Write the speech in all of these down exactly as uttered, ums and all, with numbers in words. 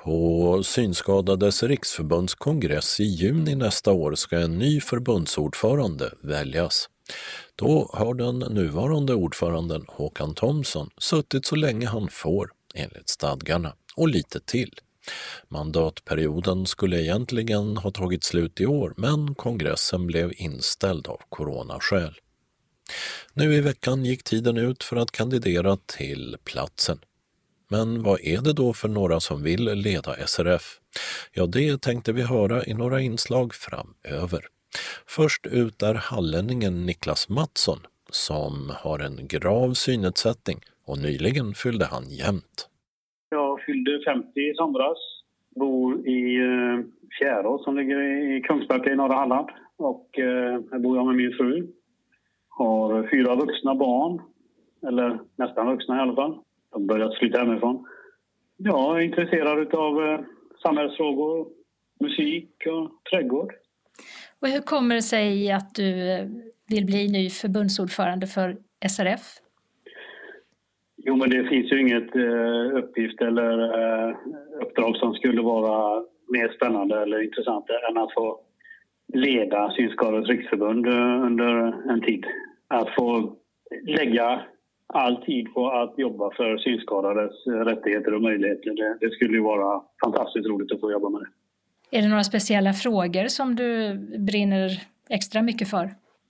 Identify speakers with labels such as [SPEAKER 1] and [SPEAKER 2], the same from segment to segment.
[SPEAKER 1] På Synskadades riksförbunds kongress i juni nästa år ska en ny förbundsordförande väljas. Då har den nuvarande ordföranden Håkan Thomsson suttit så länge han får, enligt stadgarna, och lite till. Mandatperioden skulle egentligen ha tagit slut i år, men kongressen blev inställd av coronaskäl. Nu i veckan gick tiden ut för att kandidera till platsen. Men vad är det då för några som vill leda S R F? Ja, det tänkte vi höra i några inslag framöver. Först ut är hallänningen Niklas Mattsson som har en grav synnedsättning och nyligen fyllde han jämnt.
[SPEAKER 2] Jag fyllde femtio i somras, bor i eh, Fjärås som ligger i Kungsbacka i norra Halland och eh, här bor jag med min fru. Har fyra vuxna barn, eller nästan vuxna i alla fall. De har börjat flytta hemifrån. Jag är intresserad av eh, samhällsfrågor, musik och trädgård.
[SPEAKER 3] Och hur kommer det sig att du vill bli ny förbundsordförande för S R F?
[SPEAKER 2] Jo, men det finns ju inget eh, uppgift eller eh, uppdrag som skulle vara mer spännande eller intressant än att få leda Synskadades riksförbund eh, under en tid. Att få lägga all tid på att jobba för synskadades rättigheter och möjligheter. Det, det skulle ju vara fantastiskt roligt att få jobba med det.
[SPEAKER 3] Är det några speciella frågor som du brinner extra mycket för?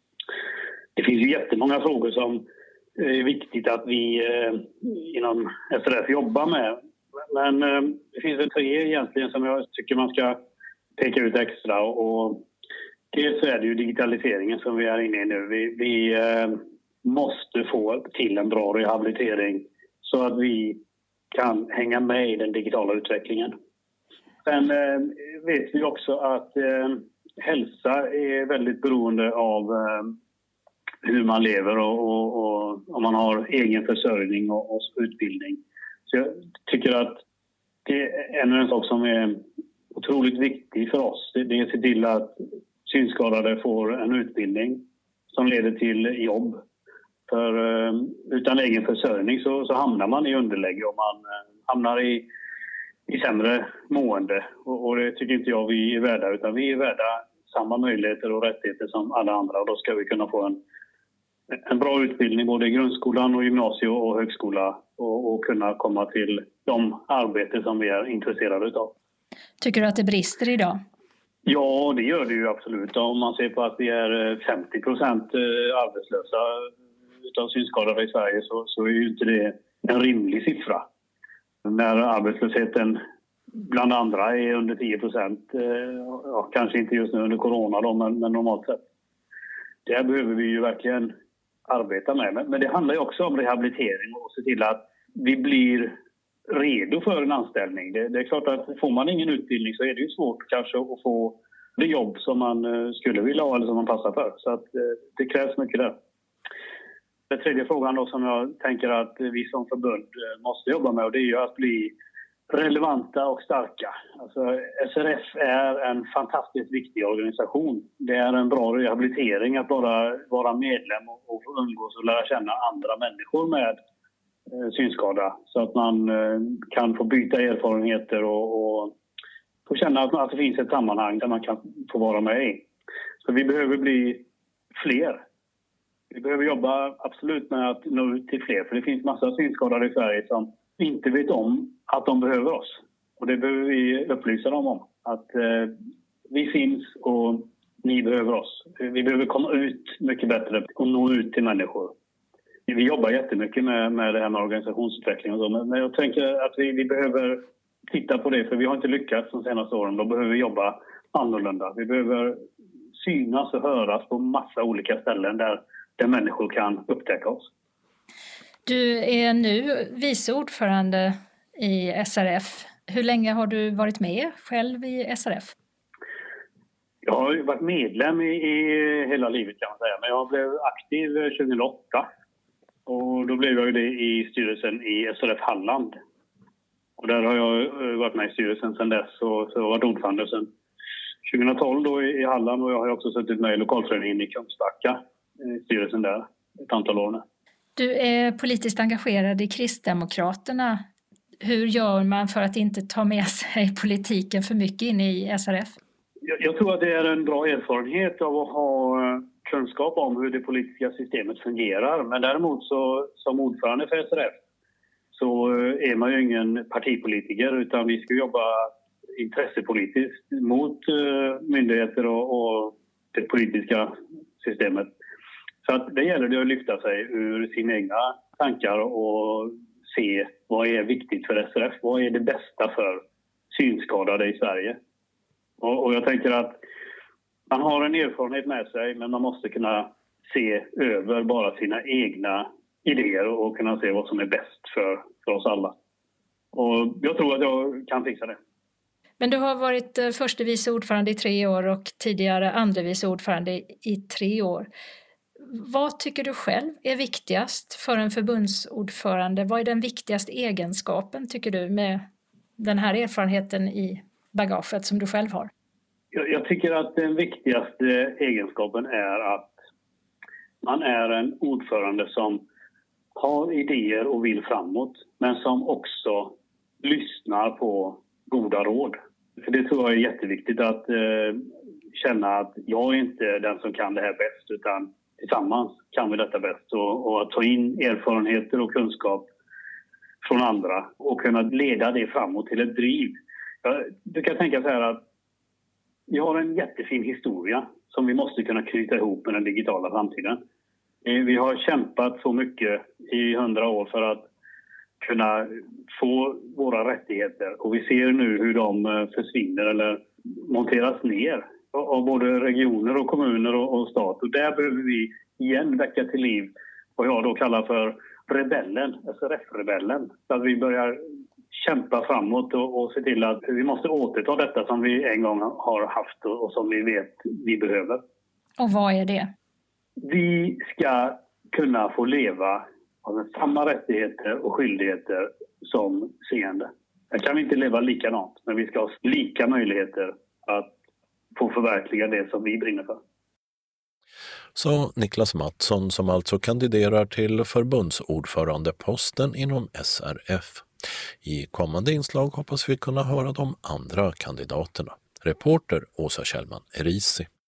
[SPEAKER 2] Det finns ju jättemånga frågor som är viktigt att vi eh, inom S R F jobbar med. Men eh, det finns väl tre egentligen som jag tycker man ska peka ut extra. Och dels är det ju digitaliseringen som vi är inne i nu. Vi, vi eh, måste få till en bra rehabilitering så att vi kan hänga med i den digitala utvecklingen. Sen eh, vet vi också att eh, hälsa är väldigt beroende av eh, hur man lever och, och, och om man har egen försörjning och, och utbildning. Så jag tycker att det är ännu en sak som är otroligt viktig för oss. Det, det är att se till att synskadade får en utbildning som leder till jobb. För eh, utan egen försörjning så, så hamnar man i underläge och man eh, hamnar i i sämre mående. Och, och det tycker inte jag vi är värda, utan vi är värda samma möjligheter och rättigheter som alla andra. Och då ska vi kunna få en, en bra utbildning både i grundskolan och gymnasium och högskola och, och kunna komma till de arbeten som vi är intresserade av.
[SPEAKER 3] Tycker du att det brister idag?
[SPEAKER 2] Ja, det gör det ju absolut. Om man ser på att vi är femtio procent arbetslösa utav synskadade i Sverige så, så är ju inte det en rimlig siffra. När arbetslösheten bland andra är under tio procent, ja, kanske inte just nu under corona då, men, men normalt sett. Det behöver vi ju verkligen arbeta med. Men, men det handlar ju också om rehabilitering och se till att vi blir redo för en anställning. Det, det är klart att får man ingen utbildning så är det ju svårt kanske att få det jobb som man skulle vilja ha eller som man passar för. Så att det krävs mycket där. Den tredje frågan då som jag tänker att vi som förbund måste jobba med och det är ju att bli relevanta och starka. Alltså S R F är en fantastiskt viktig organisation. Det är en bra rehabilitering att bara vara medlem och få umgås och lära känna andra människor med synskada. Så att man kan få byta erfarenheter och, och få känna att det finns ett sammanhang där man kan få vara med i. Så vi behöver bli fler. Vi behöver jobba absolut med att nå ut till fler. För det finns massa synskadade i Sverige som inte vet om att de behöver oss. Och det behöver vi upplysa dem om. Att eh, vi finns och ni behöver oss. Vi behöver komma ut mycket bättre och nå ut till människor. Vi jobbar jättemycket med, med det här med organisationsutveckling och så. Men jag tänker att vi, vi behöver titta på det. För vi har inte lyckats de senaste åren. Då behöver vi jobba annorlunda. Vi behöver synas och höras på massa olika ställen där där människor kan upptäcka oss.
[SPEAKER 3] Du är nu vice ordförande i S R F. Hur länge har du varit med själv i S R F?
[SPEAKER 2] Jag har varit medlem i, i hela livet kan man säga. Men jag blev aktiv tjugohundraåtta. Och då blev jag ju det i styrelsen i S R F Halland. Och där har jag varit med i styrelsen sedan dess. Och så har jag varit ordförande sedan tjugohundratolv då i Halland. Och jag har också suttit med i lokalföreningen i Kungsbacka. Styrelsen där ett antal år nu.
[SPEAKER 3] Du är politiskt engagerad i Kristdemokraterna. Hur gör man för att inte ta med sig politiken för mycket in i S R F?
[SPEAKER 2] Jag, jag tror att det är en bra erfarenhet av att ha kunskap om hur det politiska systemet fungerar. Men däremot så, som ordförande för S R F så är man ju ingen partipolitiker, utan vi ska jobba intressepolitiskt mot myndigheter och, och det politiska systemet. Så att det gäller det att lyfta sig ur sina egna tankar och se vad är viktigt för S R F. Vad är det bästa för synskadade i Sverige? Och, och jag tänker att man har en erfarenhet med sig, men man måste kunna se över bara sina egna idéer och kunna se vad som är bäst för, för oss alla. Och jag tror att jag kan fixa det.
[SPEAKER 3] Men du har varit förste vice ordförande i tre år och tidigare andre vice ordförande i tre år. Vad tycker du själv är viktigast för en förbundsordförande? Vad är den viktigaste egenskapen, tycker du, med den här erfarenheten i bagaget som du själv har?
[SPEAKER 2] Jag, jag tycker att den viktigaste egenskapen är att man är en ordförande som har idéer och vill framåt, men som också lyssnar på goda råd. För det tror jag är jätteviktigt, att eh, känna att jag är inte den som kan det här bäst, utan tillsammans kan vi detta bäst. Och, och att ta in erfarenheter och kunskap från andra och kunna leda det framåt till ett driv. Jag, du kan tänka så här att vi har en jättefin historia som vi måste kunna knyta ihop med den digitala framtiden. Vi har kämpat så mycket i hundra år för att kunna få våra rättigheter. Och vi ser nu hur de försvinner eller monteras ner av både regioner och kommuner och stat. Och där behöver vi igen väcka till liv vad jag då kallar för rebellen, S R F-rebellen. Så att vi börjar kämpa framåt och, och se till att vi måste återta detta som vi en gång har haft och, och som vi vet vi behöver.
[SPEAKER 3] Och vad är det?
[SPEAKER 2] Vi ska kunna få leva med samma rättigheter och skyldigheter som seende. Här kan vi inte leva likadant, men vi ska ha lika möjligheter att få förverkliga det som vi brinner för.
[SPEAKER 1] Så Niklas Mattsson, som alltså kandiderar till förbundsordförandeposten inom S R F. I kommande inslag hoppas vi kunna höra de andra kandidaterna. Reporter Åsa Kjellman Erisi.